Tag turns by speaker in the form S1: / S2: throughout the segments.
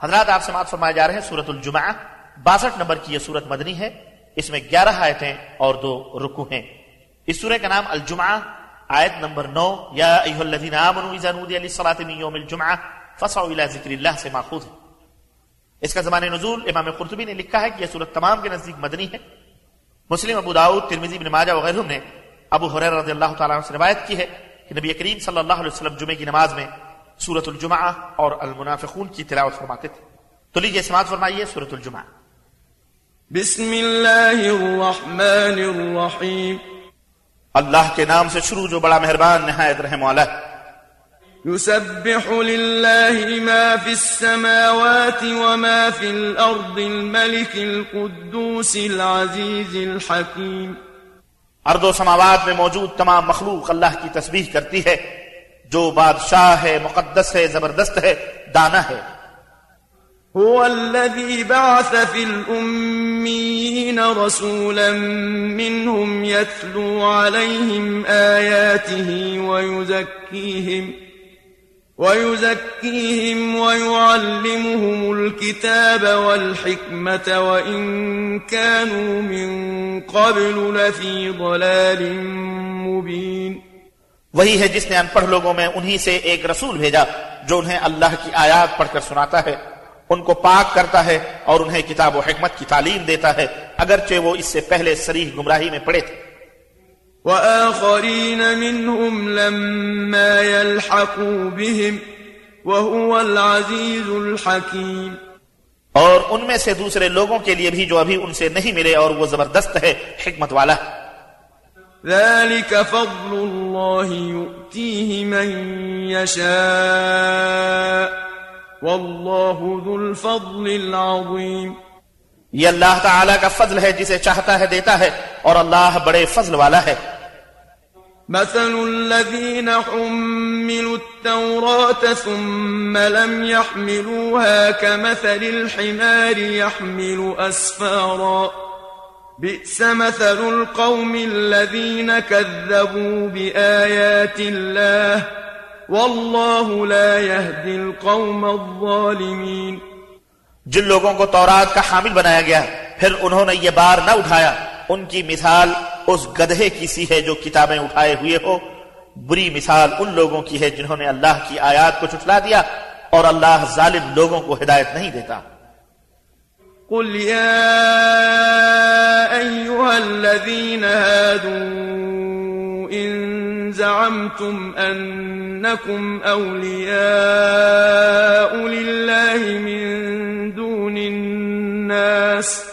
S1: حضرات آپ سماعت فرمائے جا رہے ہیں سورۃ الجمعہ، 62 نمبر کی یہ سورت مدنی ہے، اس میں 11 آیتیں اور 2 رکوع ہیں۔ اس سورہ کا نام الجمعہ، آیت نمبر 9 یا ایھا الذین آمنوا اذا نودی للصلاۃ من یوم الجمعہ فاسعوا الی ذکر اللہ سے ماخوذ ہے۔ اس کا زمان نزول امام قرطبی نے لکھا ہے کہ یہ سورت تمام کے نزدیک مدنی ہے۔ مسلم، ابو داؤد، ترمذی، ابن ماجہ وغیرہ نے ابو ہریرہ رضی اللہ تعالیٰ عنہ سے روایت کی ہے کہ نبی کریم صلی اللہ علیہ وسلم جمعے کی نماز میں سورۃ الجمعہ اور المنافقون کی تلاوت فرماتے تھے۔ تو لیجیے سماعت فرمائیے سورۃ الجمعہ۔
S2: بسم اللہ الرحمن الرحیم،
S1: اللہ کے نام سے شروع جو بڑا مہربان نہایت رحم والا ہے۔
S2: يسبح لله ما في السماوات وما في الأرض الملك القدوس العزيز الحكيم۔
S1: ارض و سماوات میں موجود تمام مخلوق اللہ کی تسبیح کرتی ہے، جو بادشاہ ہے، مقدس ہے، زبردست ہے، دانا ہے۔
S2: هو الذي بعث في الأميين رسولا منهم يتلو عليهم آياته ويزكيهم ويعلمهم الكتاب والحكمة وإن كانوا من قبل لفي ضلال مبين۔
S1: وہی ہے جس نے ان پڑھ لوگوں میں انہی سے ایک رسول بھیجا جو انہیں اللہ کی آیات پڑھ کر سناتا ہے، ان کو پاک کرتا ہے اور انہیں کتاب و حکمت کی تعلیم دیتا ہے، اگرچہ وہ اس سے پہلے صریح گمراہی میں پڑے تھے۔
S2: وآخرين منهم لما يلحقوا بهم وهو العزيز الحكيم۔
S1: اور ان میں سے دوسرے لوگوں کے لیے بھی جو ابھی ان سے نہیں ملے، اور وہ زبردست ہے، حکمت والا ہے۔
S2: ذلك فضل الله يؤتيه من يشاء والله ذو الفضل العظيم۔
S1: یہ اللہ تعالیٰ کا فضل ہے، جسے چاہتا ہے دیتا ہے، اور اللہ بڑے فضل والا ہے۔
S2: مثل الذين حملوا التوراة ثم لم يحملوها كمثل الحمار يحمل أسفارا بئس مثل القوم الذين كذبوا بآيات الله والله لا يهدي القوم الظالمين۔
S1: جن لوگوں کو تورات کا حامل بنایا گیا پھر انہوں نے یہ بار نہ اٹھایا، ان کی مثال اس گدھے کی سی ہے جو کتابیں اٹھائے ہوئے ہو۔ بری مثال ان لوگوں کی ہے جنہوں نے اللہ کی آیات کو جھٹلا دیا، اور اللہ ظالم لوگوں کو ہدایت نہیں دیتا۔
S2: قل يا أيها الذين هادوا إن زعمتم أنكم أولياء لله من دون الناس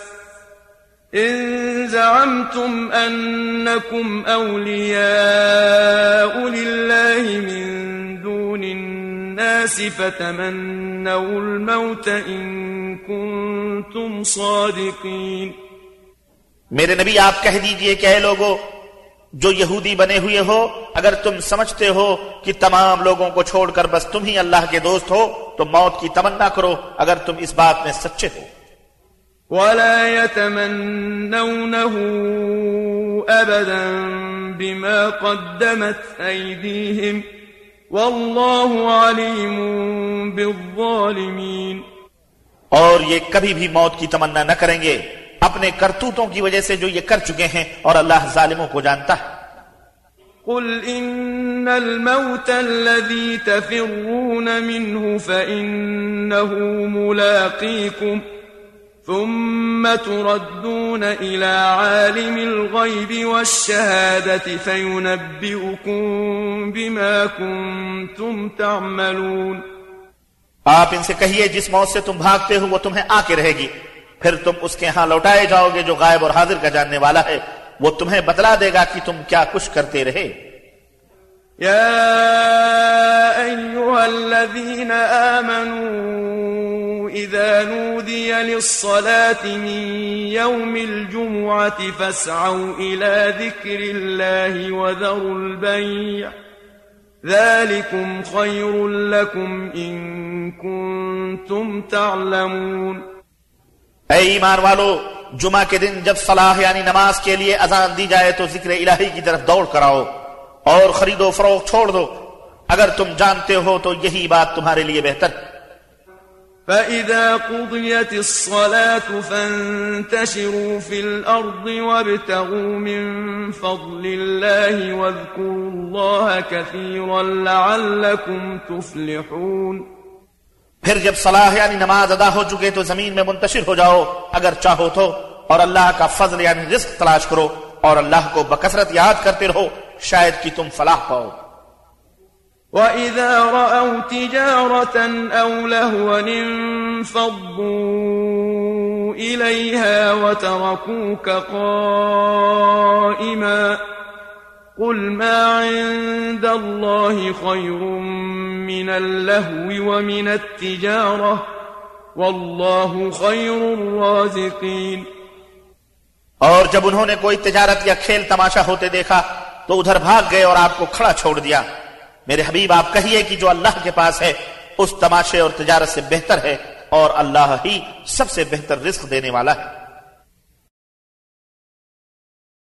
S2: فتمنوا الموت إن كنتم صادقين۔
S1: میرے نبی آپ کہہ دیجئے کہ اے لوگو جو یہودی بنے ہوئے ہو، اگر تم سمجھتے ہو کہ تمام لوگوں کو چھوڑ کر بس تم ہی اللہ کے دوست ہو تو موت کی تمنا کرو اگر تم اس بات میں سچے ہو۔
S2: ولا يتمنونه أبدا بما قدمت أيديهم والله عليم بالظالمين۔
S1: اور یہ کبھی بھی موت کی تمنا نہ کریں گے اپنے کرتوتوں کی وجہ سے جو یہ کر چکے ہیں، اور اللہ ظالموں کو جانتا ہے۔
S2: قل إن الموت الذي تفرون منه فإنه ملاقيكم ثم تردون إلى عالم الغيب والشهادة فينبئكم بما كنتم تعملون۔
S1: آپ ان سے کہیے جس موت سے تم بھاگتے ہو وہ تمہیں آ کے رہے گی، پھر تم اس کے ہاں لوٹائے جاؤ گے جو غائب اور حاضر کا جاننے والا ہے، وہ تمہیں بتلا دے گا کہ تم کیا کچھ کرتے رہے۔
S2: يا أيها الذين آمنوا إذا نودي للصلاة من يوم الجمعة فاسعوا إلى ذكر الله وذروا البيع ذلكم خير لكم إن كنتم تعلمون۔
S1: اے ایمان والو، جمعہ کے دن جب صلاح یعنی نماز کے لیے اذان دی جائے تو ذکر الہی کی طرف دوڑ کر آؤ اور خرید و فروخت چھوڑ دو، اگر تم جانتے ہو تو یہی بات تمہارے لیے بہتر۔
S2: فإذا قضيت الصلاة فانتشروا في الأرض وابتغوا من فضل الله واذكروا الله كثيرا لعلكم تفلحون.
S1: پھر جب صلاح یعنی نماز ادا ہو چکے تو زمین میں منتشر ہو جاؤ اگر چاہو تو، اور اللہ کا فضل یعنی رزق تلاش کرو اور اللہ کو بکثرت یاد کرتے رہو شاید کہ تم فلاح پاؤ.
S2: وَإِذَا رَأَوْا تِجَارَةً أَوْ لَهْوًا انفَضُّوا إِلَيْهَا وَتَرَكُوكَ قَائِمًا قُلْ مَا عِندَ اللَّهِ خَيْرٌ مِّنَ اللَّهْوِ وَمِنَ التِّجَارَةِ وَاللَّهُ خَيْرُ الرَّازِقِينَ.
S1: اور جب انہوں نے کوئی تجارت یا کھیل تماشا ہوتے دیکھا تو ادھر بھاگ گئے اور آپ کو کھڑا چھوڑ دیا. میرے حبیب آپ کہیے کہ جو اللہ کے پاس ہے اس تماشے اور تجارت سے بہتر ہے اور اللہ ہی سب سے بہتر رزق دینے والا ہے.